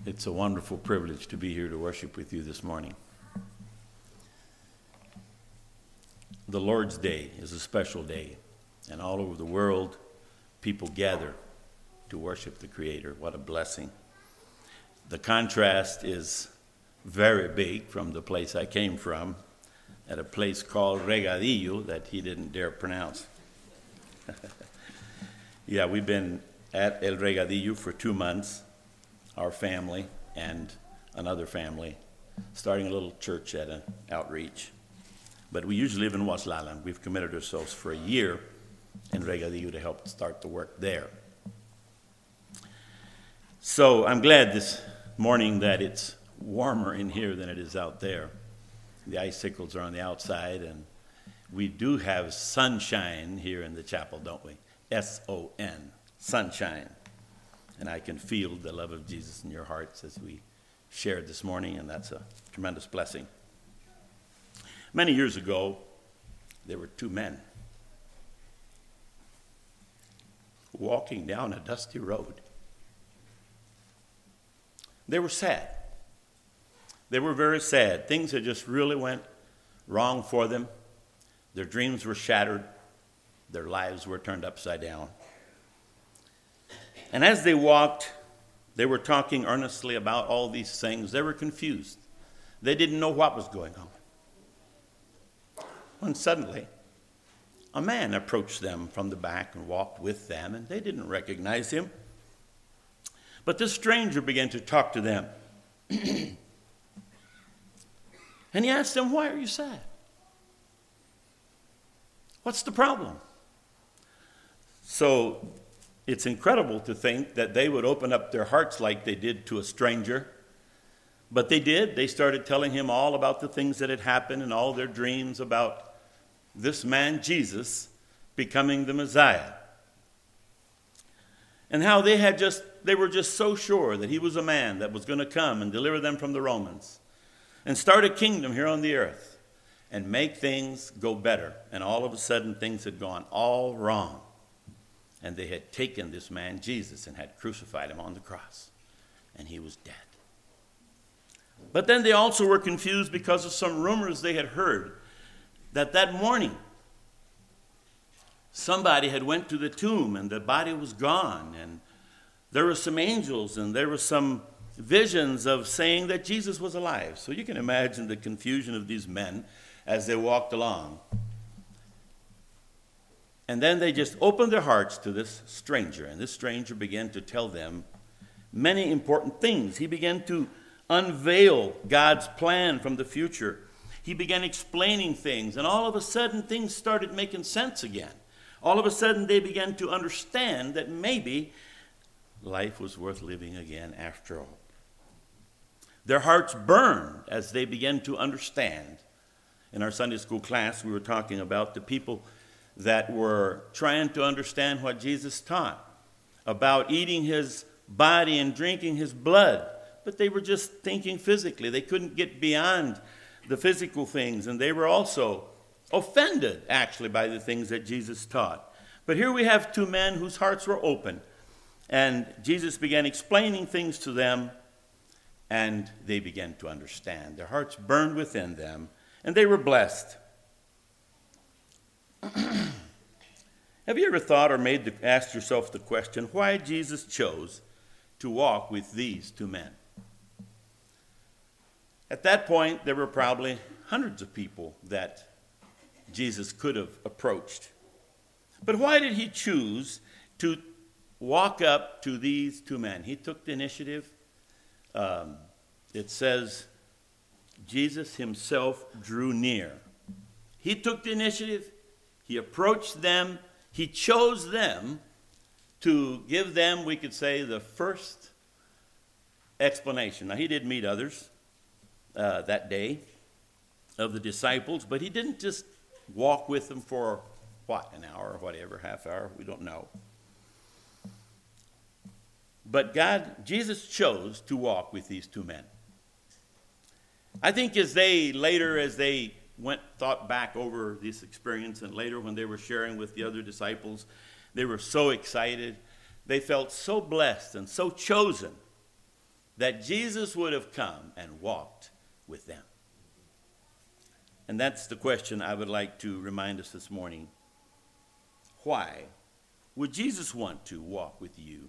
It's a wonderful privilege to be here to worship with you this morning. The Lord's Day is a special day, and all over the world, people gather to worship the Creator. What a blessing. The contrast is very big from the place I came from, at a place called Regadillo that he didn't dare pronounce. Yeah, we've been at El Regadillo for 2 months, our family and another family, starting a little church at an outreach. But we usually live in Waslala. We've committed ourselves for a year in Regadillo to help start the work there. So I'm glad this morning that it's warmer in here than it is out there. The icicles are on the outside, and we do have sunshine here in the chapel, don't we? S-O-N, sunshine. And I can feel the love of Jesus in your hearts as we shared this morning, and that's a tremendous blessing. Many years ago, there were 2 men walking down a dusty road. They were sad. They were very sad. Things had just really went wrong for them. Their dreams were shattered. Their lives were turned upside down. And as they walked, they were talking earnestly about all these things. They were confused. They didn't know what was going on. When suddenly, a man approached them from the back and walked with them, and they didn't recognize him. But this stranger began to talk to them. And he asked them, "Why are you sad? What's the problem?" So it's incredible to think that they would open up their hearts like they did to a stranger. But they did. They started telling him all about the things that had happened and all their dreams about this man, Jesus, becoming the Messiah. And how they were just so sure that he was a man that was going to come and deliver them from the Romans and start a kingdom here on the earth and make things go better. And all of a sudden, things had gone all wrong. And they had taken this man, Jesus, and had crucified him on the cross. And he was dead. But then they also were confused because of some rumors they had heard that morning somebody had went to the tomb and the body was gone. And there were some angels and there were some visions of saying that Jesus was alive. So you can imagine the confusion of these men as they walked along. And then they just opened their hearts to this stranger, and this stranger began to tell them many important things. He began to unveil God's plan from the future. He began explaining things, and all of a sudden things started making sense again. All of a sudden they began to understand that maybe life was worth living again after all. Their hearts burned as they began to understand. In our Sunday school class, we were talking about the people that were trying to understand what Jesus taught about eating his body and drinking his blood. But they were just thinking physically. They couldn't get beyond the physical things. And they were also offended, actually, by the things that Jesus taught. But here we have 2 men whose hearts were open. And Jesus began explaining things to them. And they began to understand. Their hearts burned within them. And they were blessed. Have you ever thought or asked yourself the question why Jesus chose to walk with these 2 men? At that point, there were probably hundreds of people that Jesus could have approached. But why did he choose to walk up to these 2 men? He took the initiative. It says Jesus himself drew near. He took the initiative. He approached them. He chose them to give them, we could say, the first explanation. Now, he did meet others that day of the disciples, but he didn't just walk with them for, an hour or whatever, half hour, we don't know. But Jesus chose to walk with these 2 men. I think as they thought back over this experience, and later when they were sharing with the other disciples, they were so excited. They felt so blessed and so chosen that Jesus would have come and walked with them. And that's the question I would like to remind us this morning. Why would Jesus want to walk with you?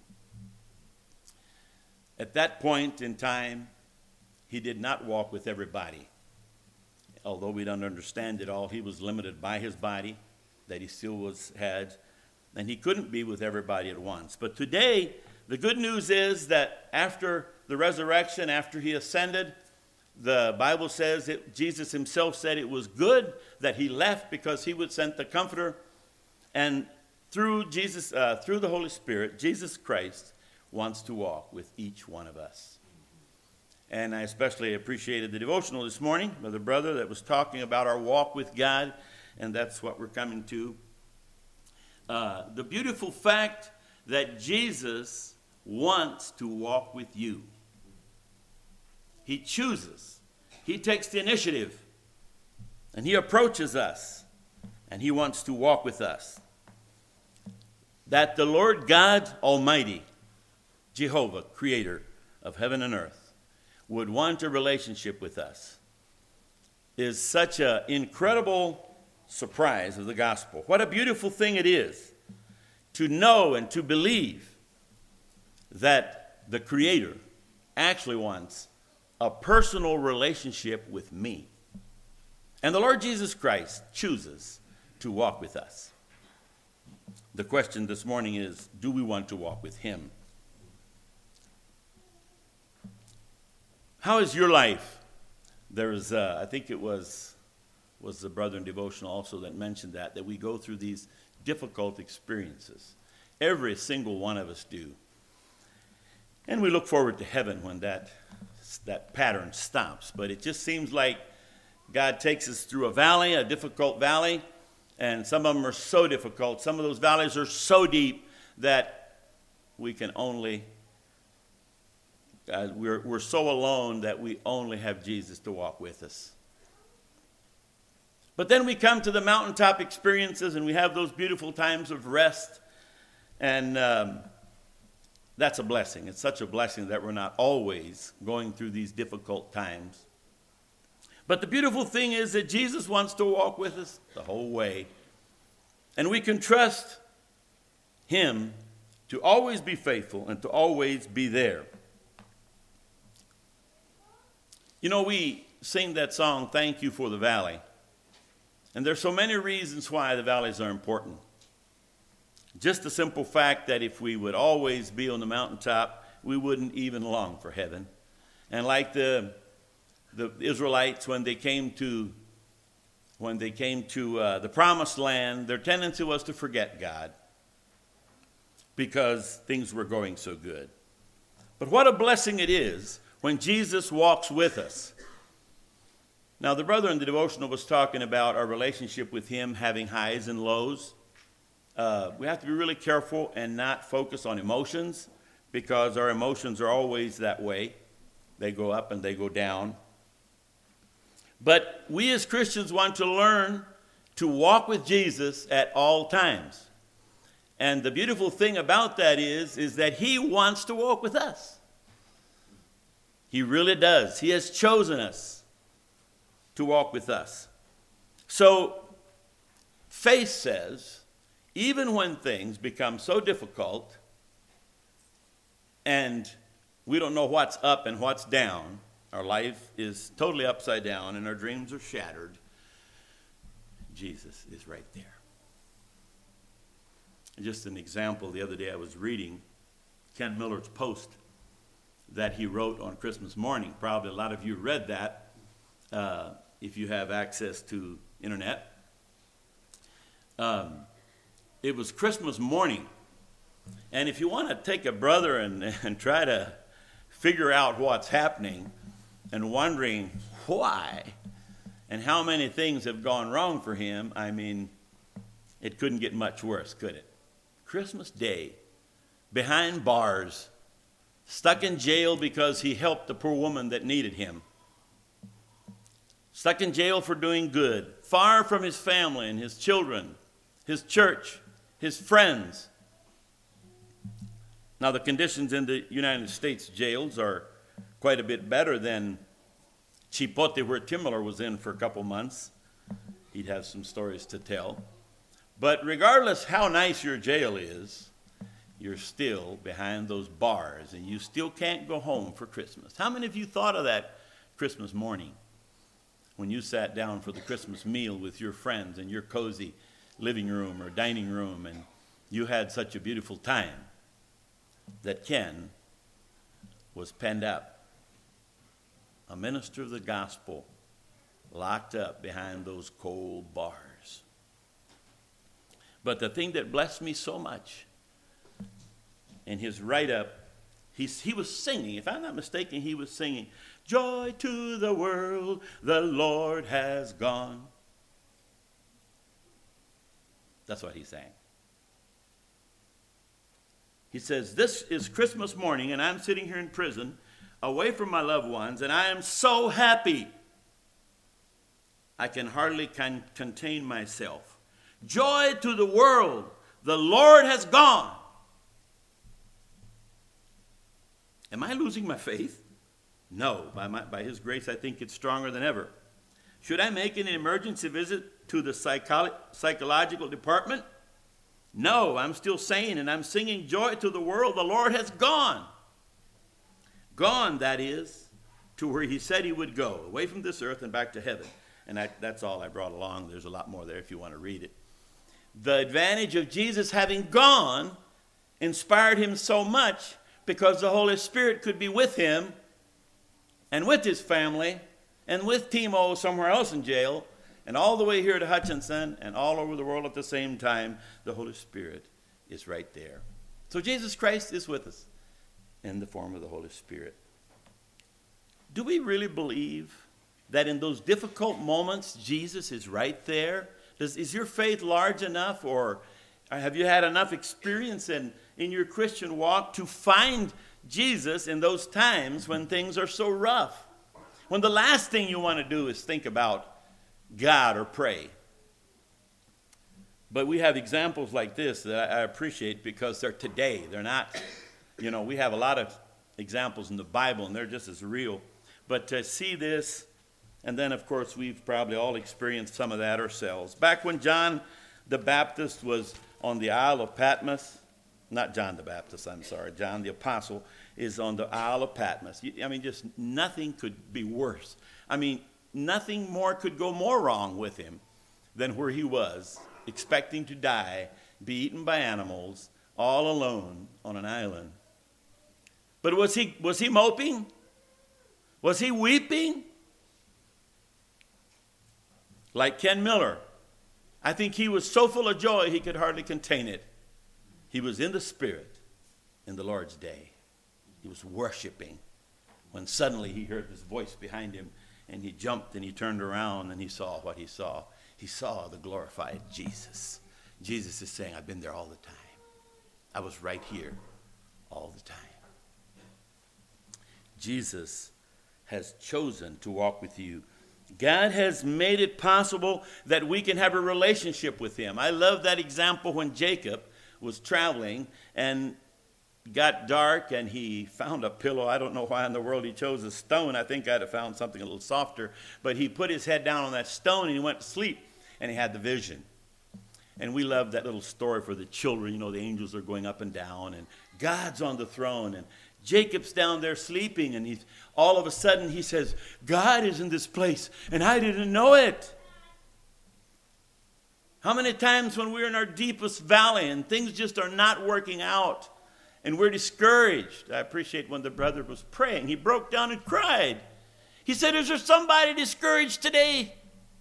At that point in time, he did not walk with everybody. Although we don't understand it all, he was limited by his body that he still had, and he couldn't be with everybody at once. But today, the good news is that after the resurrection, after he ascended, the Bible says that Jesus himself said it was good that he left because he would send the Comforter. And through the Holy Spirit, Jesus Christ wants to walk with each one of us. And I especially appreciated the devotional this morning by the brother that was talking about our walk with God, and that's what we're coming to. The beautiful fact that Jesus wants to walk with you. He chooses. He takes the initiative. And he approaches us. And he wants to walk with us. That the Lord God Almighty, Jehovah, creator of heaven and earth, would want a relationship with us is such an incredible surprise of the gospel. What a beautiful thing it is to know and to believe that the Creator actually wants a personal relationship with me. And the Lord Jesus Christ chooses to walk with us. The question this morning is, do we want to walk with him? How is your life? There's, I think it was the brother in devotional also that mentioned that we go through these difficult experiences. Every single one of us do. And we look forward to heaven when that pattern stops. But it just seems like God takes us through a valley, a difficult valley, and some of them are so difficult. Some of those valleys are so deep that we can only, we're so alone that we only have Jesus to walk with us. But then we come to the mountaintop experiences and we have those beautiful times of rest. And that's a blessing. It's such a blessing that we're not always going through these difficult times. But the beautiful thing is that Jesus wants to walk with us the whole way. And we can trust him to always be faithful and to always be there. You know, we sing that song, Thank You for the Valley. And there's so many reasons why the valleys are important. Just the simple fact that if we would always be on the mountaintop, we wouldn't even long for heaven. And like the Israelites, when they came to the promised land, their tendency was to forget God because things were going so good. But what a blessing it is when Jesus walks with us. Now, the brother in the devotional was talking about our relationship with him having highs and lows. We have to be really careful and not focus on emotions because our emotions are always that way. They go up and they go down. But we as Christians want to learn to walk with Jesus at all times. And the beautiful thing about that is that he wants to walk with us. He really does. He has chosen us to walk with us. So faith says, even when things become so difficult and we don't know what's up and what's down, our life is totally upside down and our dreams are shattered, Jesus is right there. Just an example, the other day I was reading Ken Miller's post that he wrote on Christmas morning. Probably a lot of you read that if you have access to internet. It was Christmas morning. And if you want to take a brother and try to figure out what's happening and wondering why and how many things have gone wrong for him, I mean, it couldn't get much worse, could it? Christmas Day, behind bars, stuck in jail because he helped the poor woman that needed him. Stuck in jail for doing good, far from his family and his children, his church, his friends. Now, the conditions in the United States jails are quite a bit better than Chipote, where Tim Miller was in for a couple months. He'd have some stories to tell. But regardless how nice your jail is, you're still behind those bars, and you still can't go home for Christmas. How many of you thought of that Christmas morning when you sat down for the Christmas meal with your friends in your cozy living room or dining room, and you had such a beautiful time that Ken was penned up, a minister of the gospel, locked up behind those cold bars? But the thing that blessed me so much in his write-up, he was singing. If I'm not mistaken, he was singing, "Joy to the world, the Lord has gone." That's what he sang. He says, "This is Christmas morning, and I'm sitting here in prison, away from my loved ones, and I am so happy I can hardly contain myself. Joy to the world, the Lord has gone." Am I losing my faith? No. By his grace, I think it's stronger than ever. Should I make an emergency visit to the psychological department? No, I'm still sane, and I'm singing joy to the world. The Lord has gone. Gone, that is, to where he said he would go, away from this earth and back to heaven. And that's all I brought along. There's a lot more there if you want to read it. The advantage of Jesus having gone inspired him so much because the Holy Spirit could be with him and with his family and with Timo somewhere else in jail and all the way here to Hutchinson and all over the world at the same time. The Holy Spirit is right there. So Jesus Christ is with us in the form of the Holy Spirit. Do we really believe that in those difficult moments, Jesus is right there? Is your faith large enough, or have you had enough experience in your Christian walk to find Jesus in those times when things are so rough? When the last thing you want to do is think about God or pray. But we have examples like this that I appreciate because they're today. They're not, we have a lot of examples in the Bible, and they're just as real. But to see this, and then, of course, we've probably all experienced some of that ourselves. Back when John the Baptist was on the Isle of Patmos, not John the Baptist, I'm sorry, John the Apostle is on the Isle of Patmos. Just nothing could be worse. Nothing more could go more wrong with him than where he was, expecting to die, be eaten by animals, all alone on an island. But was he moping? Was he weeping? Like Ken Miller, I think he was so full of joy he could hardly contain it. He was in the Spirit in the Lord's day. He was worshiping when suddenly he heard this voice behind him, and he jumped and he turned around and he saw what he saw. He saw the glorified Jesus. Jesus is saying, I've been there all the time. I was right here all the time. Jesus has chosen to walk with you. God has made it possible that we can have a relationship with him. I love that example when Jacob was traveling and got dark and he found a pillow. I don't know why in the world he chose a stone. I think I'd have found something a little softer. But he put his head down on that stone and he went to sleep and he had the vision. And we love that little story for the children. The angels are going up and down and God's on the throne and Jacob's down there sleeping, and all of a sudden he says, God is in this place, and I didn't know it. How many times when we're in our deepest valley and things just are not working out and we're discouraged? I appreciate when the brother was praying. He broke down and cried. He said, is there somebody discouraged today?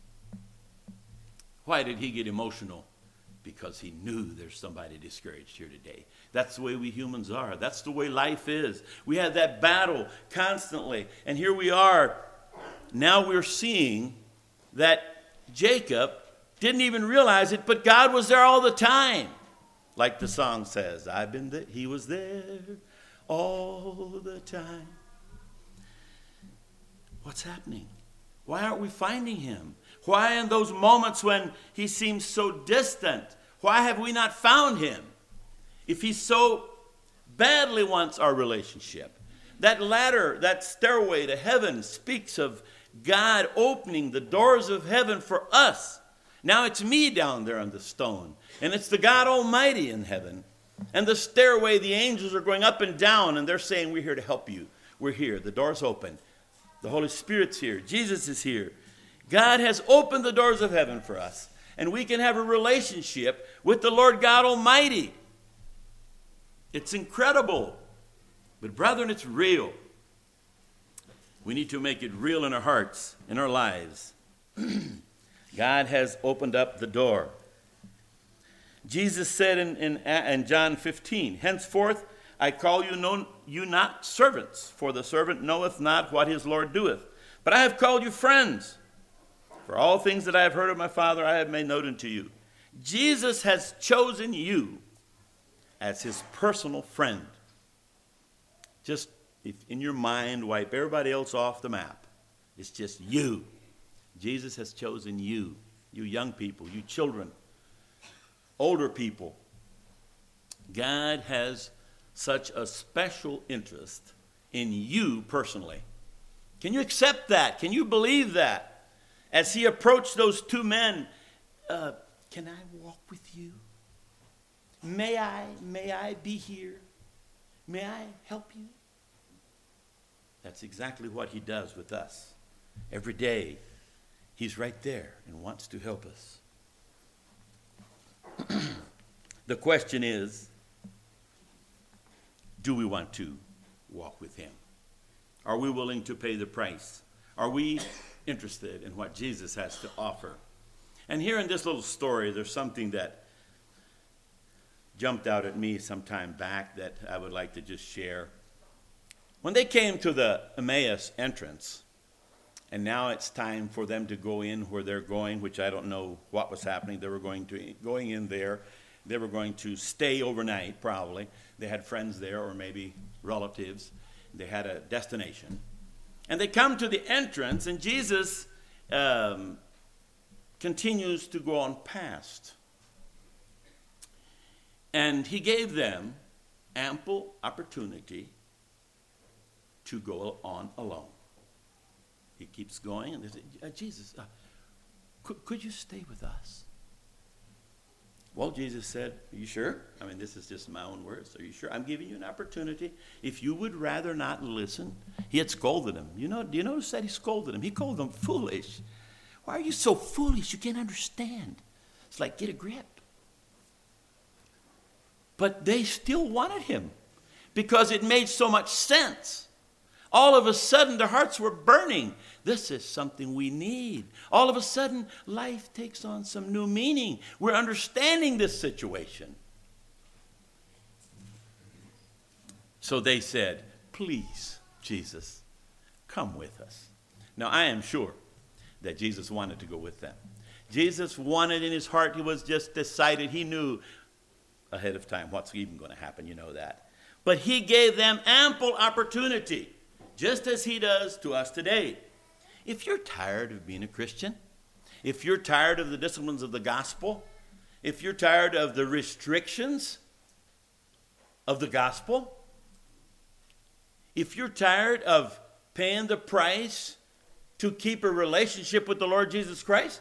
Why did he get emotional? Because he knew there's somebody discouraged here today. That's the way we humans are. That's the way life is. We have that battle constantly. And here we are. Now we're seeing that Jacob didn't even realize it, but God was there all the time. Like the song says, I've been there. He was there all the time. What's happening? Why aren't we finding him? Why in those moments when he seems so distant, why have we not found him? If he so badly wants our relationship, That ladder, that stairway to heaven speaks of God opening the doors of heaven for us. Now it's me down there on the stone, and it's the God Almighty in heaven. And the stairway, the angels are going up and down, and they're saying, we're here to help you. We're here. The door's open. The Holy Spirit's here. Jesus is here. God has opened the doors of heaven for us, and we can have a relationship with the Lord God Almighty. It's incredible. But brethren, it's real. We need to make it real in our hearts, in our lives. God has opened up the door. Jesus said in John 15, henceforth I call you not servants, for the servant knoweth not what his Lord doeth. But I have called you friends. For all things that I have heard of my Father I have made known unto you. Jesus has chosen you as his personal friend. Just if in your mind, wipe everybody else off the map. It's just you. Jesus has chosen you, you young people, you children, older people. God has such a special interest in you personally. Can you accept that? Can you believe that? As he approached those two men, can I walk with you? May I be here? May I help you? That's exactly what he does with us. Every day, he's right there and wants to help us. The question is, do we want to walk with him? Are we willing to pay the price? Are we interested in what Jesus has to offer? And here in this little story, there's something that jumped out at me some time back that I would like to just share. When they came to the Emmaus entrance, and now it's time for them to go in where they're going, which I don't know what was happening. They were going in there. They were going to stay overnight, probably. They had friends there or maybe relatives. They had a destination. And they come to the entrance, and Jesus continues to go on past. And he gave them ample opportunity to go on alone. He keeps going, and they say, Jesus, could you stay with us? Well, Jesus said, are you sure? I mean, this is just my own words. Are you sure? I'm giving you an opportunity. If you would rather not listen, he had scolded them. Do you notice that he scolded them? He called them foolish. Why are you so foolish? You can't understand. It's like, get a grip. But they still wanted him because it made so much sense. All of a sudden, their hearts were burning. This is something we need. All of a sudden, life takes on some new meaning. We're understanding this situation. So they said, please, Jesus, come with us. Now, I am sure that Jesus wanted to go with them. Jesus wanted in his heart, he was just decided, he knew ahead of time what's even going to happen, you know that. But he gave them ample opportunity, just as he does to us today. If you're tired of being a Christian, if you're tired of the disciplines of the gospel, if you're tired of the restrictions of the gospel, if you're tired of paying the price to keep a relationship with the Lord Jesus Christ,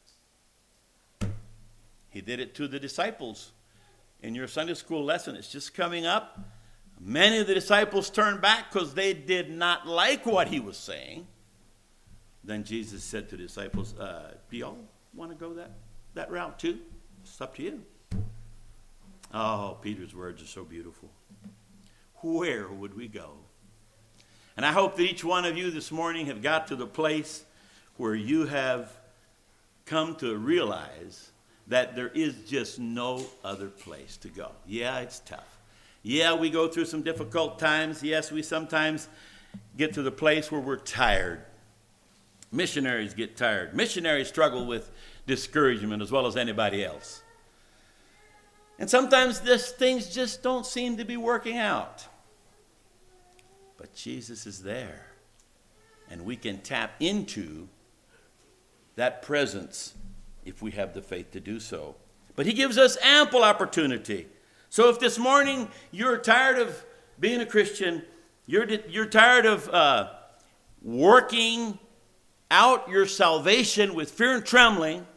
he did it to the disciples. In your Sunday school lesson, it's just coming up. Many of the disciples turned back because they did not like what he was saying. Then Jesus said to the disciples, do y'all want to go that route too? It's up to you. Oh, Peter's words are so beautiful. Where would we go? And I hope that each one of you this morning have got to the place where you have come to realize that there is just no other place to go. Yeah, it's tough. Yeah, we go through some difficult times. Yes, we sometimes get to the place where we're tired. Missionaries get tired. Missionaries struggle with discouragement as well as anybody else. And sometimes things just don't seem to be working out. But Jesus is there. And we can tap into that presence if we have the faith to do so. But he gives us ample opportunity. So if this morning you're tired of being a Christian, You're tired of working out your salvation with fear and trembling.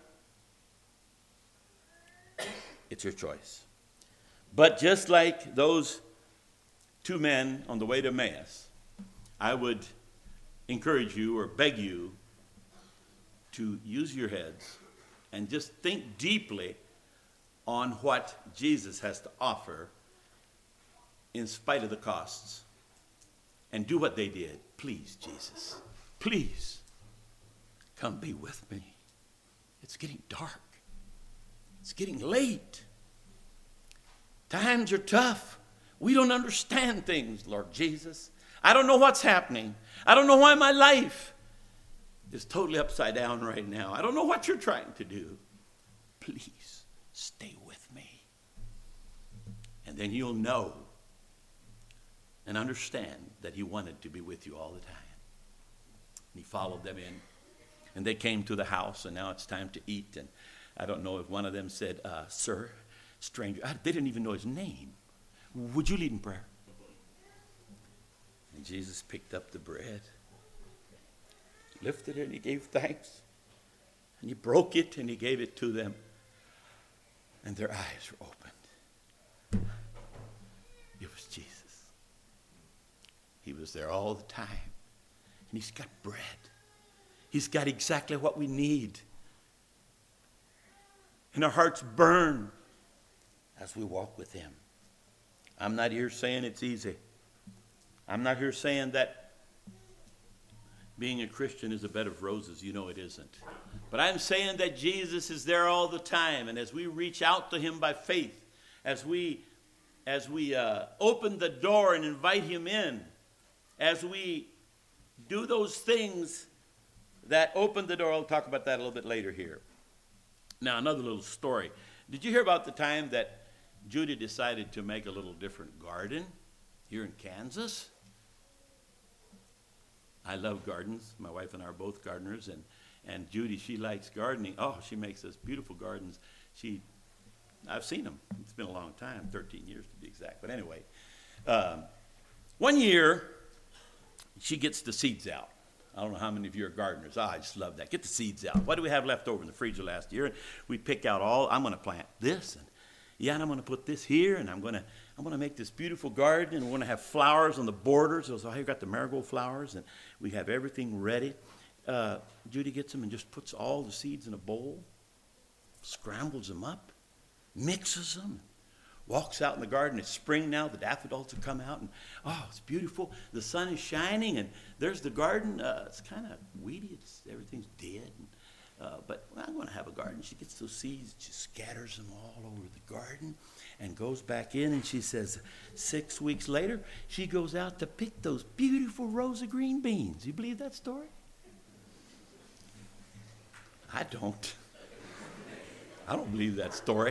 It's your choice. But just like those two men on the way to Emmaus, I would encourage you or beg you to use your heads and just think deeply on what Jesus has to offer in spite of the costs. And do what they did. Please, Jesus, please come be with me. It's getting dark. It's getting late. Times are tough. We don't understand things, Lord Jesus. I don't know what's happening. I don't know why my life is totally upside down right now. I don't know what you're trying to do. Please stay with me. And then you'll know and understand that he wanted to be with you all the time. And he followed them in. And they came to the house, and now it's time to eat. And I don't know if one of them said, sir, stranger. They didn't even know his name. Would you lead in prayer? And Jesus picked up the bread, lifted it, and he gave thanks. And he broke it, and he gave it to them. And their eyes were opened. It was Jesus. He was there all the time. And he's got bread. He's got exactly what we need. And our hearts burn as we walk with him. I'm not here saying it's easy. I'm not here saying that being a Christian is a bed of roses. You know it isn't. But I'm saying that Jesus is there all the time. And as we reach out to him by faith, as we open the door and invite him in, as we do those things that open the door, I'll talk about that a little bit later here. Now, another little story. Did you hear about the time that Judy decided to make a little different garden here in Kansas? I love gardens. My wife and I are both gardeners, and Judy, she likes gardening. Oh, she makes us beautiful gardens. I've seen them. It's been a long time, 13 years to be exact. But anyway, one year, she gets the seeds out. I don't know how many of you are gardeners. I just love that. Get the seeds out. What do we have left over in the freezer last year? And we pick out I'm going to plant this, and I'm going to put this here, and I'm going to make this beautiful garden, and we're going to have flowers on the borders. So here got the marigold flowers, and we have everything ready. Judy gets them and just puts all the seeds in a bowl, scrambles them up, mixes them, walks out in the garden. It's spring now. The daffodils have come out, and it's beautiful. The sun is shining, and there's the garden. It's kind of weedy. Everything's dead. But I'm going to have a garden. She gets those seeds, she scatters them all over the garden, and goes back in, and she says 6 weeks later, she goes out to pick those beautiful rows of green beans. You believe that story? I don't. I don't believe that story.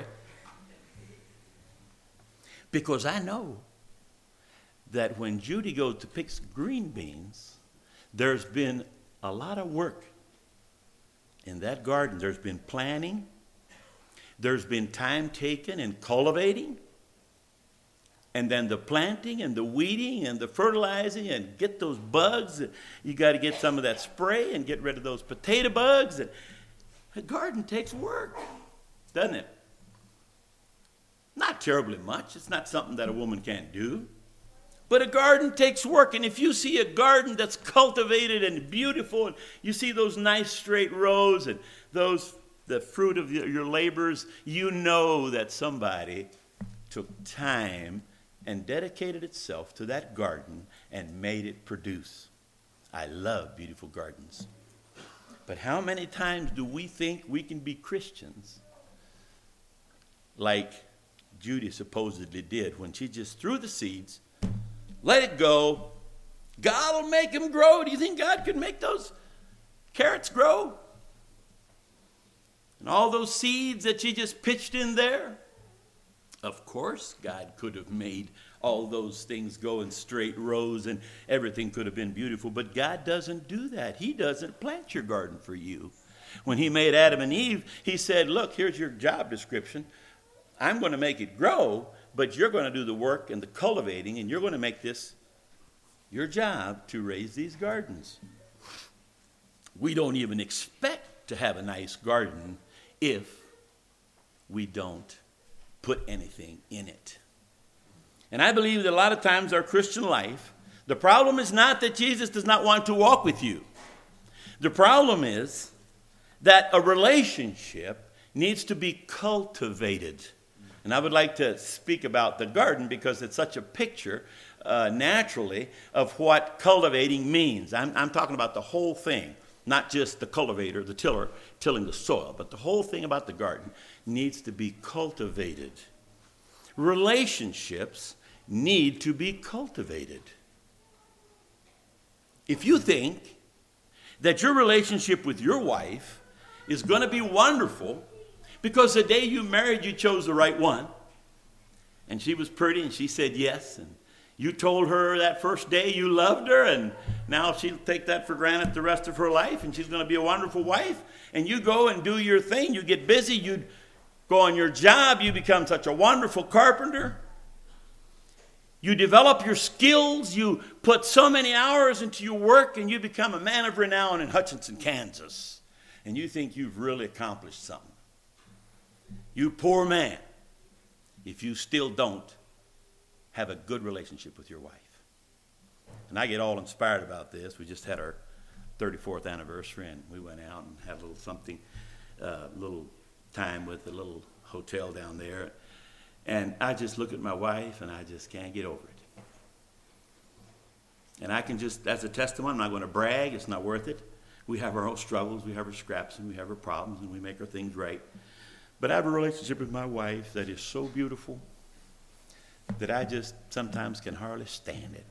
Because I know that when Judy goes to pick green beans, there's been a lot of work in that garden. There's been planting. There's been time taken in cultivating. And then the planting and the weeding and the fertilizing and get those bugs. You got to get some of that spray and get rid of those potato bugs. And a garden takes work, doesn't it? Not terribly much. It's not something that a woman can't do. But a garden takes work. And if you see a garden that's cultivated and beautiful, and you see those nice straight rows and the fruit of your labors, you know that somebody took time and dedicated itself to that garden and made it produce. I love beautiful gardens. But how many times do we think we can be Christians like Judy supposedly did when she just threw the seeds, let it go, God will make them grow? Do you think God could make those carrots grow? And all those seeds that she just pitched in there? Of course, God could have made all those things go in straight rows and everything could have been beautiful. But God doesn't do that. He doesn't plant your garden for you. When he made Adam and Eve, he said, look, here's your job description. I'm going to make it grow, but you're going to do the work and the cultivating, and you're going to make this your job to raise these gardens. We don't even expect to have a nice garden if we don't put anything in it. And I believe that a lot of times our Christian life, the problem is not that Jesus does not want to walk with you. The problem is that a relationship needs to be cultivated. And I would like to speak about the garden because it's such a picture, naturally, of what cultivating means. I'm talking about the whole thing, not just the cultivator, the tiller, tilling the soil, but the whole thing about the garden needs to be cultivated. Relationships need to be cultivated. If you think that your relationship with your wife is going to be wonderful because the day you married you chose the right one, and she was pretty and she said yes, and you told her that first day you loved her, and now she'll take that for granted the rest of her life, and she's going to be a wonderful wife, and you go and do your thing, you get busy, you go on your job, you become such a wonderful carpenter. You develop your skills, you put so many hours into your work, and you become a man of renown in Hutchinson, Kansas. And you think you've really accomplished something. You poor man, if you still don't have a good relationship with your wife. And I get all inspired about this. We just had our 34th anniversary, and we went out and had a little something, little time with a little hotel down there. And I just look at my wife, and I just can't get over it. And I can just, as a testimony, I'm not going to brag. It's not worth it. We have our own struggles. We have our scraps, and we have our problems, and we make our things right. But I have a relationship with my wife that is so beautiful that I just sometimes can hardly stand it.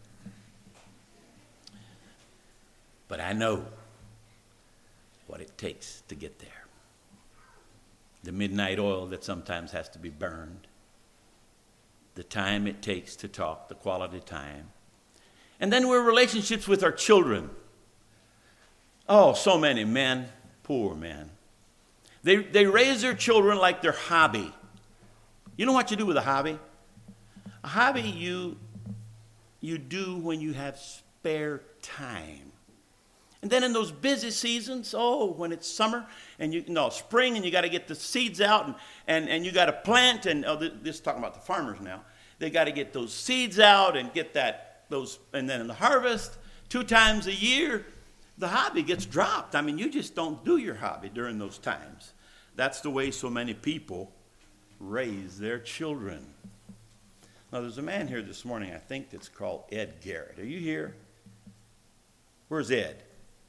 But I know what it takes to get there. The midnight oil that sometimes has to be burned. The time it takes to talk, the quality time. And then we're relationships with our children. Oh, so many men, poor men. They raise their children like their hobby. You know what you do with a hobby? A hobby you do when you have spare time. And then in those busy seasons, when it's summer and spring, and you got to get the seeds out and you got to plant, and this is talking about the farmers now. They got to get those seeds out and get those, and then in the harvest, 2 times a year, the hobby gets dropped. I mean, you just don't do your hobby during those times. That's the way so many people raise their children. Now, there's a man here this morning, I think, that's called Ed Garrett. Are you here? Where's Ed?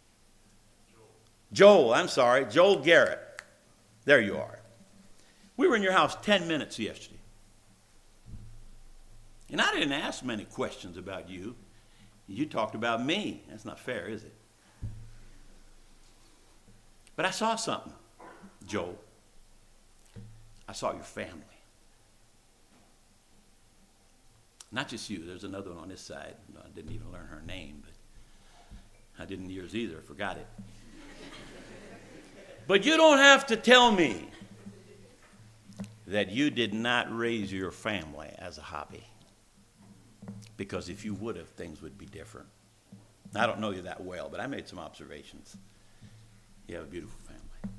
Joel, I'm sorry, Joel Garrett. There you are. We were in your house 10 minutes yesterday. And I didn't ask many questions about you. You talked about me. That's not fair, is it? But I saw something, Joel. I saw your family. Not just you. There's another one on this side. I didn't even learn her name, but I didn't yours either. I forgot it. But you don't have to tell me that you did not raise your family as a hobby. Because if you would have, things would be different. I don't know you that well, but I made some observations. You have a beautiful family.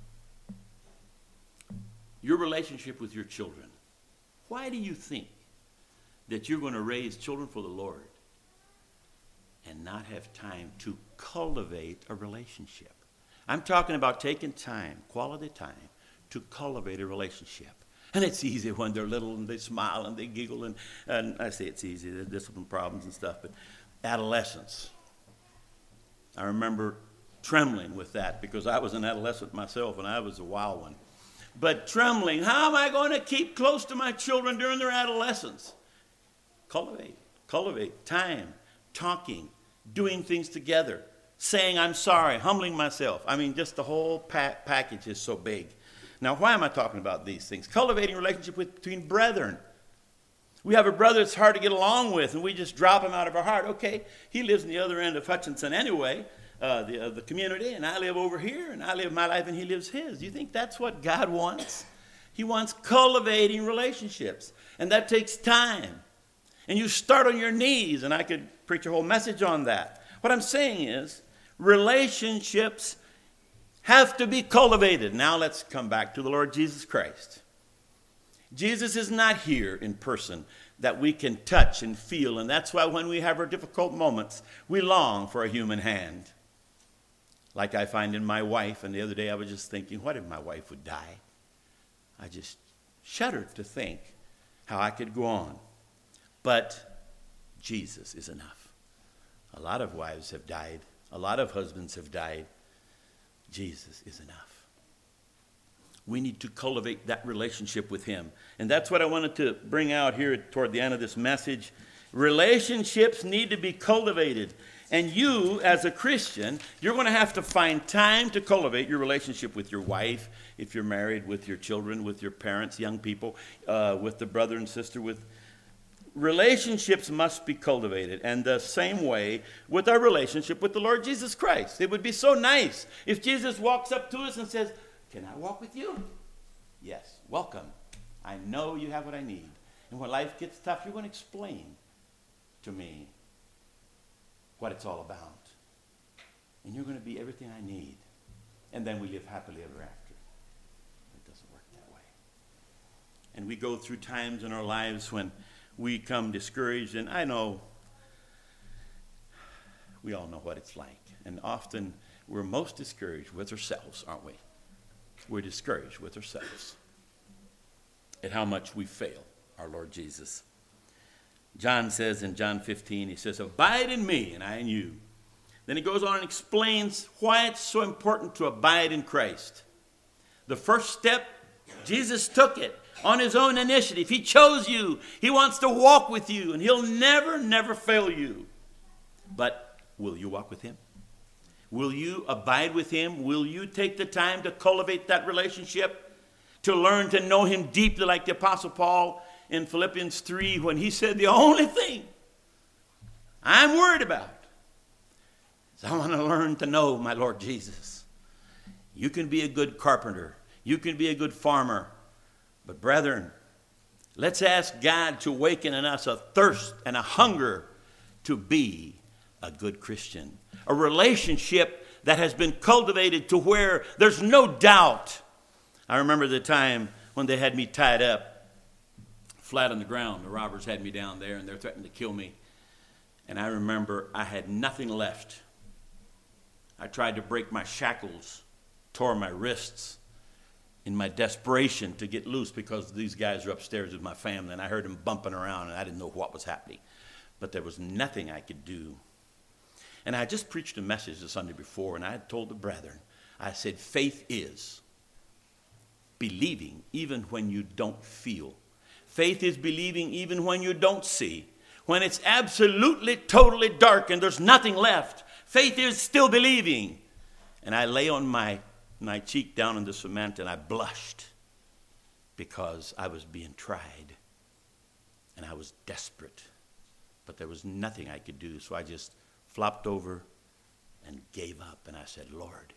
Your relationship with your children. Why do you think that you're going to raise children for the Lord and not have time to cultivate a relationship? I'm talking about taking time, quality time, to cultivate a relationship. And it's easy when they're little and they smile and they giggle. And I say it's easy, there's discipline problems and stuff. But adolescence, I remember trembling with that because I was an adolescent myself and I was a wild one. But trembling, how am I going to keep close to my children during their adolescence? Cultivate time, talking, doing things together, saying I'm sorry, humbling myself. I mean, just the whole package is so big. Now, why am I talking about these things? Cultivating a relationship between brethren. We have a brother that's hard to get along with, and we just drop him out of our heart. Okay, he lives in the other end of Hutchinson anyway, the community, and I live over here, and I live my life, and he lives his. Do you think that's what God wants? He wants cultivating relationships, and that takes time. And you start on your knees, and I could preach a whole message on that. What I'm saying is, relationships have to be cultivated. Now let's come back to the Lord Jesus Christ. Jesus is not here in person that we can touch and feel, and that's why when we have our difficult moments, we long for a human hand. Like I find in my wife, and the other day I was just thinking, what if my wife would die? I just shuddered to think how I could go on. But Jesus is enough. A lot of wives have died. A lot of husbands have died. Jesus is enough. We need to cultivate that relationship with him. And that's what I wanted to bring out here toward the end of this message. Relationships need to be cultivated. And you, as a Christian, you're going to have to find time to cultivate your relationship with your wife, if you're married, with your children, with your parents, young people, with the brother and sister. Relationships must be cultivated. And the same way with our relationship with the Lord Jesus Christ. It would be so nice if Jesus walks up to us and says, "Can I walk with you?" Yes, welcome. I know you have what I need. And when life gets tough, you're going to explain to me what it's all about. And you're going to be everything I need. And then we live happily ever after. It doesn't work that way. And we go through times in our lives when we come discouraged. And I know, we all know what it's like. And often we're most discouraged with ourselves, aren't we? We're discouraged with ourselves at how much we fail our Lord Jesus. John says in John 15, he says, "Abide in me and I in you." Then he goes on and explains why it's so important to abide in Christ. The first step, Jesus took it on his own initiative. He chose you. He wants to walk with you, and he'll never, never fail you. But will you walk with him? Will you abide with him? Will you take the time to cultivate that relationship, to learn to know him deeply, like the Apostle Paul in Philippians 3, when he said, the only thing I'm worried about is I want to learn to know my Lord Jesus. You can be a good carpenter. You can be a good farmer. But brethren, let's ask God to awaken in us a thirst and a hunger to be a good Christian. A relationship that has been cultivated to where there's no doubt. I remember the time when they had me tied up flat on the ground. The robbers had me down there, and they're threatening to kill me. And I remember I had nothing left. I tried to break my shackles, tore my wrists in my desperation to get loose, because these guys are upstairs with my family, and I heard them bumping around, and I didn't know what was happening. But there was nothing I could do. And I just preached a message the Sunday before, and I had told the brethren, I said, faith is believing even when you don't feel. Faith is believing even when you don't see. When it's absolutely, totally dark and there's nothing left, faith is still believing. And I lay on my cheek down in the cement, and I blushed because I was being tried. And I was desperate. But there was nothing I could do, so I just flopped over and gave up. And I said, Lord,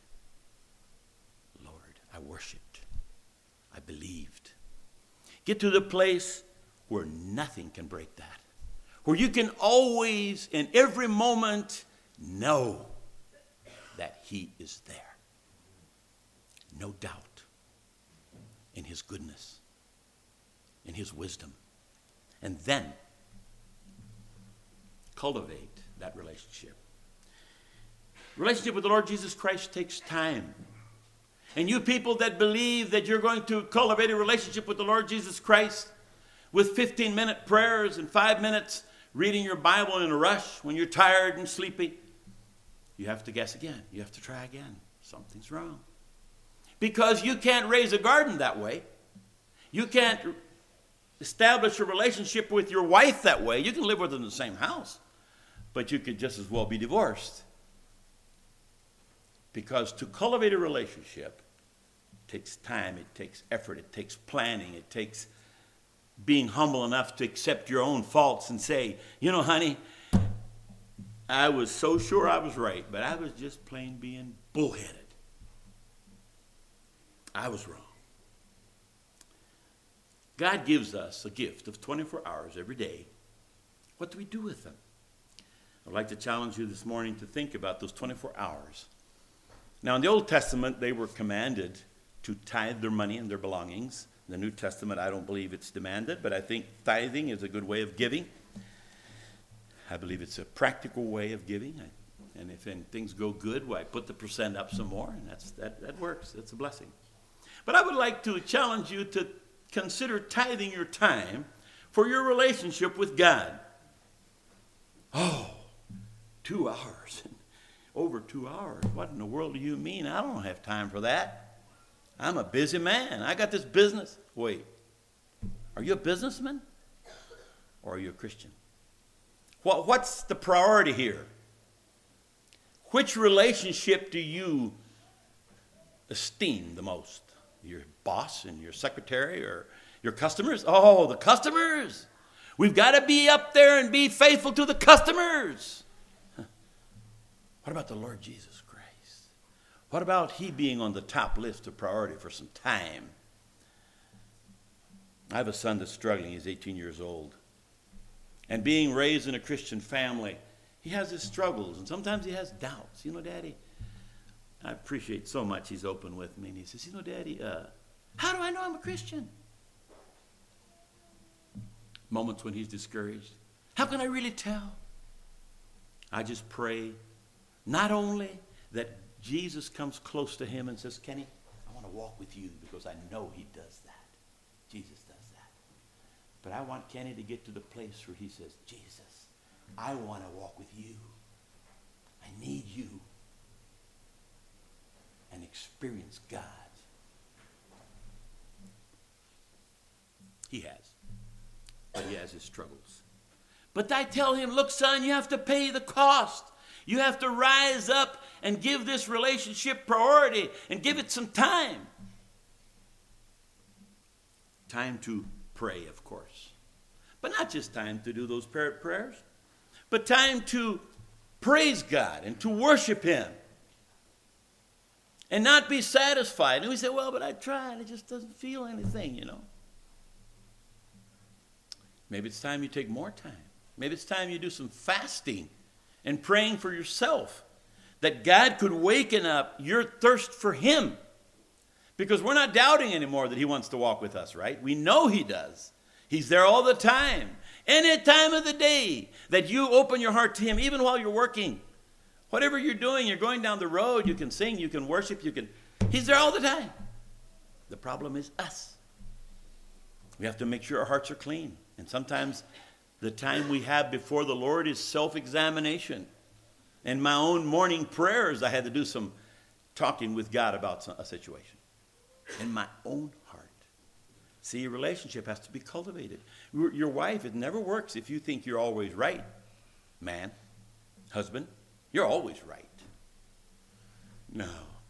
I worshiped. I believed. Get to the place where nothing can break that. Where you can always, in every moment, know that he is there. No doubt in his goodness, in his wisdom. And then cultivate that relationship. Relationship with the Lord Jesus Christ takes time. And you people that believe that you're going to cultivate a relationship with the Lord Jesus Christ with 15-minute prayers and 5 minutes reading your Bible in a rush when you're tired and sleepy, you have to guess again. You have to try again. Something's wrong. Because you can't raise a garden that way. You can't establish a relationship with your wife that way. You can live with her in the same house, but you could just as well be divorced. Because to cultivate a relationship takes time, it takes effort, it takes planning, it takes being humble enough to accept your own faults and say, you know, honey, I was so sure I was right, but I was just plain being bullheaded. I was wrong. God gives us a gift of 24 hours every day. What do we do with them? I'd like to challenge you this morning to think about those 24 hours. Now, in the Old Testament, they were commanded to tithe their money and their belongings. In the New Testament, I don't believe it's demanded, but I think tithing is a good way of giving. I believe it's a practical way of giving. And if things go good, well, I put the percent up some more, and that works. It's a blessing. But I would like to challenge you to consider tithing your time for your relationship with God. Oh, 2 hours. Over 2 hours. What in the world do you mean? I don't have time for that. I'm a busy man. I got this business. Wait, are you a businessman? Or are you a Christian? What's the priority here? Which relationship do you esteem the most? Your boss and your secretary or your customers? Oh, the customers. We've got to be up there and be faithful to the customers. What about the Lord Jesus Christ? What about he being on the top list of priority for some time? I have a son that's struggling. He's 18 years old. And being raised in a Christian family, he has his struggles, and sometimes he has doubts. You know, Daddy, I appreciate so much he's open with me. And he says, you know, Daddy, how do I know I'm a Christian? Moments when he's discouraged. How can I really tell? I just pray not only that Jesus comes close to him and says, Kenny, I want to walk with you because I know he does that. Jesus does that. But I want Kenny to get to the place where he says, Jesus, I want to walk with you. I need you. And experience God. He has. But he has his struggles. But I tell him, look, son, you have to pay the cost. You have to rise up and give this relationship priority and give it some time. Time to pray, of course. But not just time to do those prayers, but time to praise God and to worship him. And not be satisfied. And we say, well, but I tried. It just doesn't feel anything, you know. Maybe it's time you take more time. Maybe it's time you do some fasting and praying for yourself, that God could waken up your thirst for him. Because we're not doubting anymore that he wants to walk with us, right? We know he does. He's there all the time. Any time of the day that you open your heart to him, even while you're working. Whatever you're doing, you're going down the road, you can sing, you can worship, he's there all the time. The problem is us. We have to make sure our hearts are clean. And sometimes the time we have before the Lord is self-examination. In my own morning prayers, I had to do some talking with God about a situation. In my own heart. See, a relationship has to be cultivated. Your wife, it never works if you think you're always right. Man, husband, you're always right. No.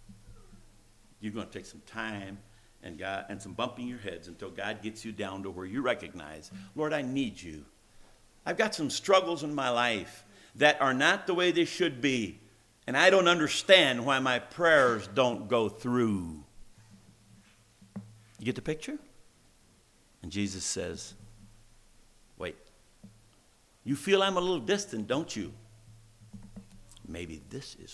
You're going to take some time and some bumping your heads until God gets you down to where you recognize, Lord, I need you. I've got some struggles in my life that are not the way they should be, and I don't understand why my prayers don't go through. You get the picture? And Jesus says, wait, you feel I'm a little distant, don't you? Maybe this is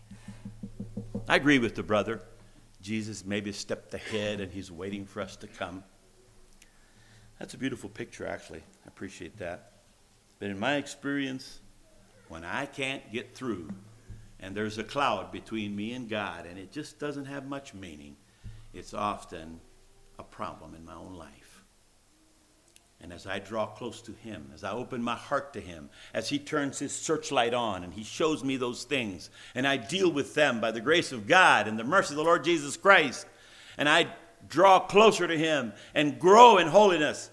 why. I agree with the brother. Jesus maybe stepped ahead and he's waiting for us to come. That's a beautiful picture, actually. I appreciate that. But in my experience, when I can't get through and there's a cloud between me and God and it just doesn't have much meaning, it's often a problem in my own life. And as I draw close to him, as I open my heart to him, as he turns his searchlight on and he shows me those things, and I deal with them by the grace of God and the mercy of the Lord Jesus Christ, and I draw closer to him and grow in holiness,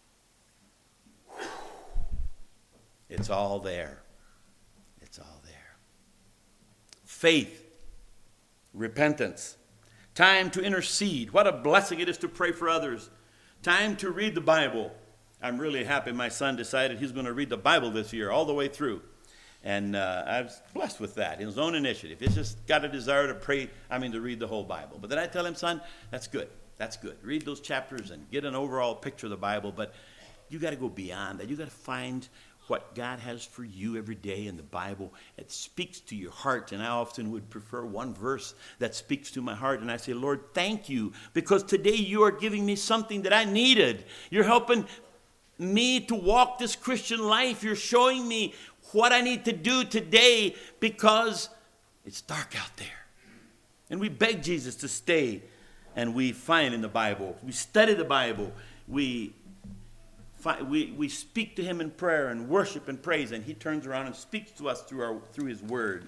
it's all there. It's all there. Faith, repentance, time to intercede. What a blessing it is to pray for others. Time to read the Bible. I'm really happy my son decided he's going to read the Bible this year all the way through. And I was blessed with that, his own initiative. He's just got a desire to to read the whole Bible. But then I tell him, son, that's good. That's good. Read those chapters and get an overall picture of the Bible. But you got to go beyond that. You got to find what God has for you every day in the Bible. It speaks to your heart, and I often would prefer one verse that speaks to my heart, and I say, Lord, thank you, because today you are giving me something that I needed. You're helping me to walk this Christian life. You're showing me what I need to do today because it's dark out there. And we beg Jesus to stay, and we find in the Bible, we study the Bible, we speak to him in prayer and worship and praise, and he turns around and speaks to us through his word.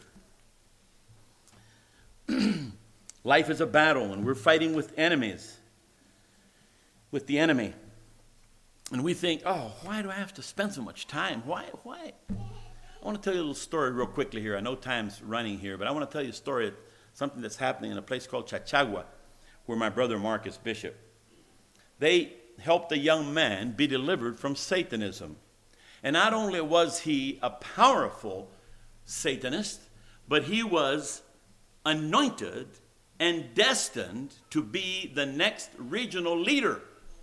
Life is a battle, and we're fighting with the enemy. And we think, oh, why do I have to spend so much time? Why? I want to tell you a little story real quickly here. I know time's running here, but I want to tell you a story of something that's happening in a place called Chachagua, where my brother Mark is bishop. They helped a young man be delivered from Satanism. And not only was he a powerful Satanist, but he was anointed and destined to be the next regional leader.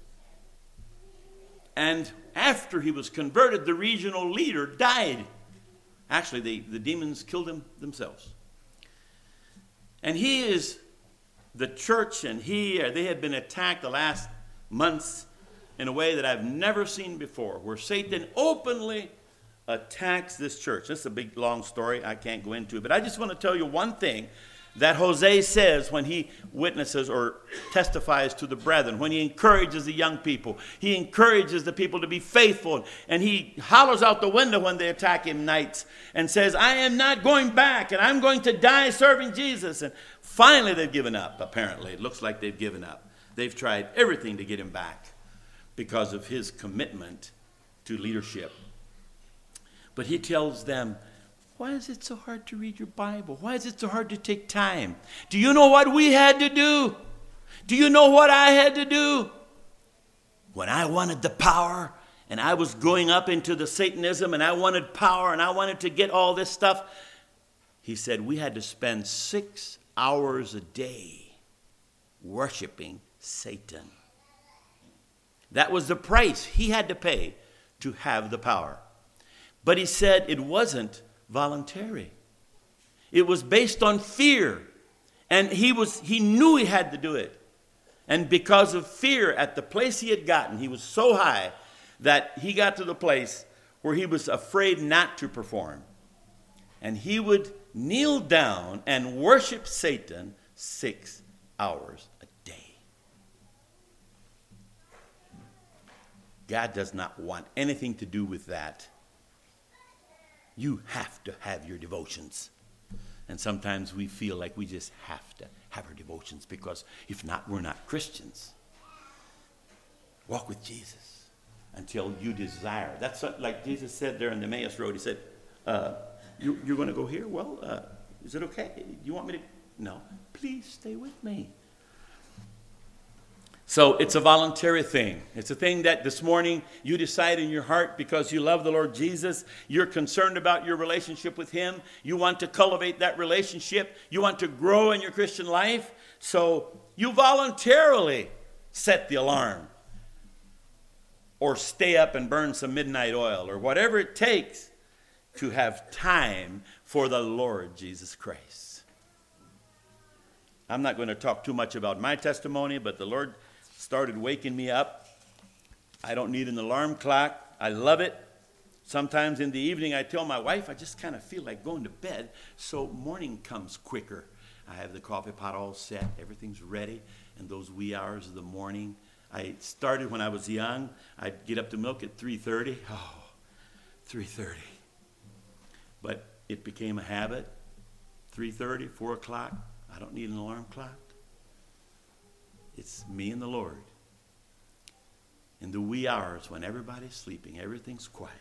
And after he was converted, the regional leader died. Actually, the demons killed him themselves. And the church and they had been attacked the last months in a way that I've never seen before, where Satan openly attacks this church. This is a big, long story. I can't go into it. But I just want to tell you one thing that Jose says when he witnesses or testifies to the brethren, when he encourages the young people. He encourages the people to be faithful, and he hollers out the window when they attack him nights and says, I am not going back, and I'm going to die serving Jesus. And finally they've given up, apparently. It looks like they've given up. They've tried everything to get him back because of his commitment to leadership. But he tells them, why is it so hard to read your Bible? Why is it so hard to take time? Do you know what we had to do? Do you know what I had to do? When I wanted the power and I was going up into the Satanism and I wanted power and I wanted to get all this stuff, he said we had to spend 6 hours a day worshiping Satan. That was the price he had to pay to have the power. But he said it wasn't voluntary. It was based on fear. And he knew he had to do it. And because of fear at the place he had gotten, he was so high that he got to the place where he was afraid not to perform. And he would kneel down and worship Satan 6 hours a day. God does not want anything to do with that. You have to have your devotions. And sometimes we feel like we just have to have our devotions because if not, we're not Christians. Walk with Jesus until you desire. That's like Jesus said there on the Emmaus Road. He said, you're going to go here? Well, is it okay? You want me to? No. Please stay with me. So it's a voluntary thing. It's a thing that this morning you decide in your heart because you love the Lord Jesus. You're concerned about your relationship with him. You want to cultivate that relationship. You want to grow in your Christian life. So you voluntarily set the alarm or stay up and burn some midnight oil or whatever it takes to have time for the Lord Jesus Christ. I'm not going to talk too much about my testimony, but the Lord started waking me up. I don't need an alarm clock. I love it. Sometimes in the evening I tell my wife I just kind of feel like going to bed, so morning comes quicker. I have the coffee pot all set. Everything's ready. And those wee hours of the morning, I started when I was young. I'd get up to milk at 3:30. Oh, 3:30. But it became a habit. 3:30, 4 o'clock. I don't need an alarm clock. It's me and the Lord. In the wee hours when everybody's sleeping, everything's quiet.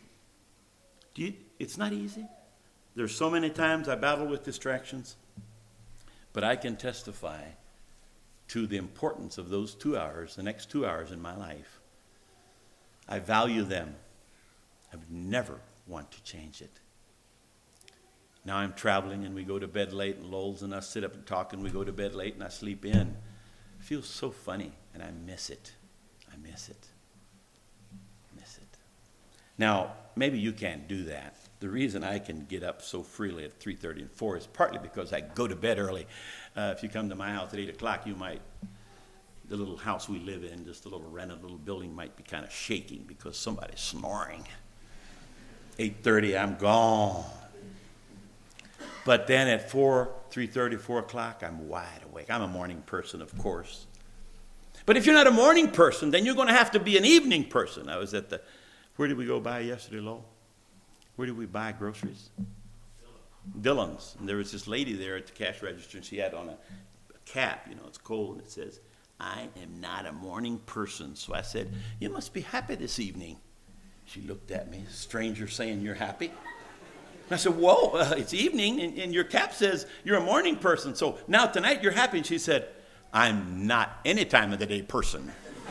It's not easy. There's so many times I battle with distractions. But I can testify to the importance of those 2 hours, the next 2 hours in my life. I value them. I would never want to change it. Now I'm traveling and we go to bed late, and Lowell's and us sit up and talk, and we go to bed late and I sleep in. It feels so funny, and I miss it. I miss it. Now, maybe you can't do that. The reason I can get up so freely at 3:30 and 4 is partly because I go to bed early. If you come to my house at 8 o'clock, you might, the little house we live in, just a little rented little building, might be kind of shaking because somebody's snoring. 8:30, I'm gone. But then at 3:30, 4 o'clock, I'm wide awake. I'm a morning person, of course. But if you're not a morning person, then you're going to have to be an evening person. I was at where did we go buy yesterday, Lo? Where did we buy groceries? Dillon's. And there was this lady there at the cash register, and she had on a cap, it's cold, and it says, "I am not a morning person." So I said, "You must be happy this evening." She looked at me, stranger saying, "You're happy?" And I said, "Whoa, it's evening, and your cap says you're a morning person. So now tonight you're happy." And she said, "I'm not any time of the day person."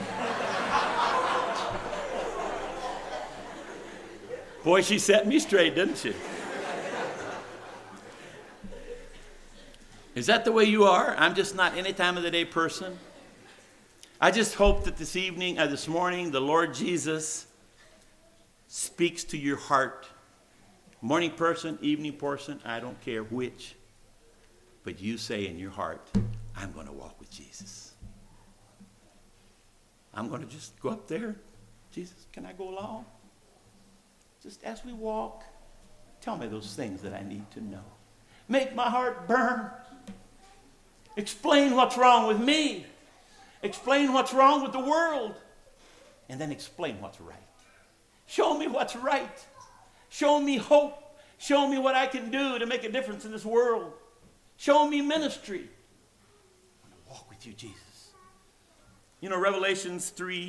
Boy, she set me straight, didn't she? Is that the way you are? I'm just not any time of the day person. I just hope that this morning, the Lord Jesus speaks to your heart. Morning person, evening person, I don't care which. But you say in your heart, "I'm going to walk with Jesus. I'm going to just go up there. Jesus, can I go along? Just as we walk, tell me those things that I need to know. Make my heart burn. Explain what's wrong with me. Explain what's wrong with the world. And then explain what's right. Show me what's right. Show me hope. Show me what I can do to make a difference in this world. Show me ministry. I want to walk with you, Jesus." Revelations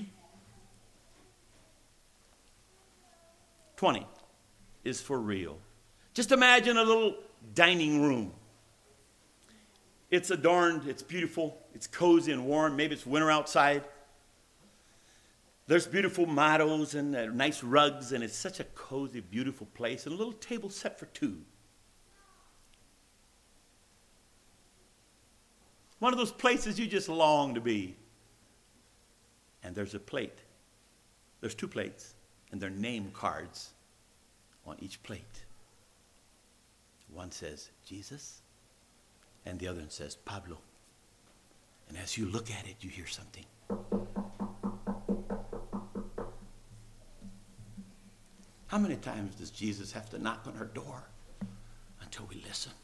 3:20 is for real. Just imagine a little dining room. It's adorned, it's beautiful, it's cozy and warm. Maybe it's winter outside. There's beautiful mottos and nice rugs, and it's such a cozy, beautiful place. And a little table set for two. One of those places you just long to be. And there's a plate. There's two plates, and they're name cards on each plate. One says Jesus, and the other one says Pablo. And as you look at it, you hear something. How many times does Jesus have to knock on our door until we listen?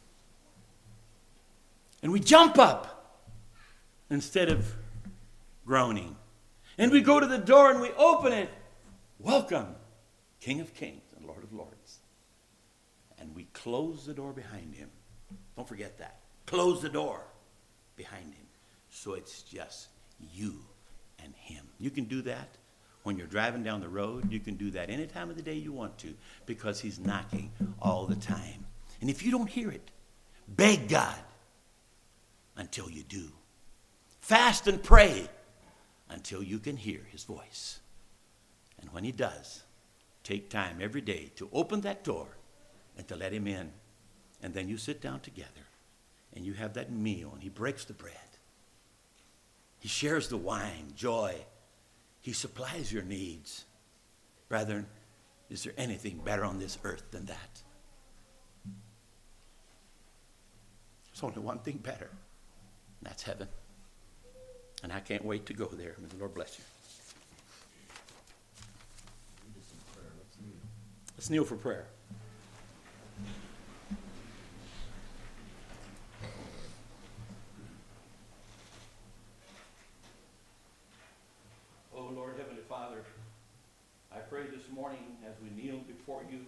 And we jump up instead of groaning. And we go to the door and we open it. Welcome, King of Kings and Lord of Lords. And we close the door behind him. Don't forget that. Close the door behind him. So it's just you and him. You can do that when you're driving down the road. You can do that any time of the day you want to, because he's knocking all the time. And if you don't hear it, beg God until you do. Fast and pray until you can hear his voice. And when he does, take time every day to open that door and to let him in. And then you sit down together and you have that meal, and he breaks the bread. He shares the wine, joy. He supplies your needs. Brethren, is there anything better on this earth than that? There's only one thing better, and that's heaven. And I can't wait to go there. May the Lord bless you. Let's kneel for prayer. Oh, Lord, Heavenly Father, I pray this morning as we kneel before you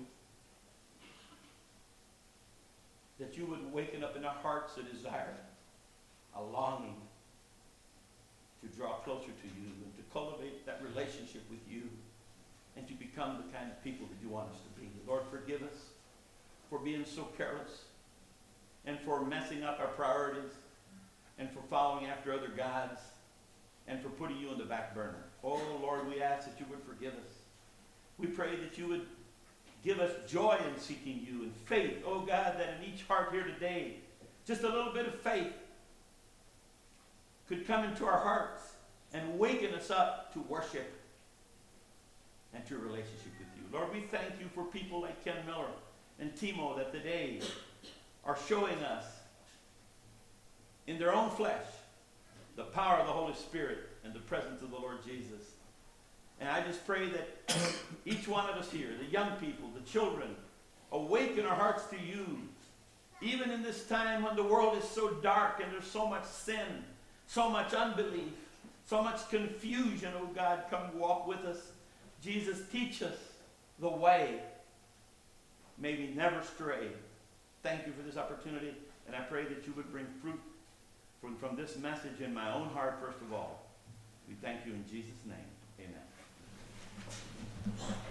that you would waken up in our hearts a desire, a longing to draw closer to you and to cultivate that relationship with you and to become the kind of people that you want us to be. Lord, forgive us for being so careless and for messing up our priorities and for following after other gods and for putting you on the back burner. Oh, Lord, we ask that you would forgive us. We pray that you would give us joy in seeking you and faith. Oh, God, that in each heart here today, just a little bit of faith could come into our hearts and waken us up to worship and to a relationship with you. Lord, we thank you for people like Ken Miller and Timo that today are showing us in their own flesh the power of the Holy Spirit and the presence of the Lord Jesus. And I just pray that each one of us here, the young people, the children, awaken our hearts to you. Even in this time when the world is so dark and there's so much sin, so much unbelief, so much confusion, oh God, come walk with us. Jesus, teach us the way. May we never stray. Thank you for this opportunity, and I pray that you would bring fruit from this message in my own heart, first of all. We thank you in Jesus' name. Amen.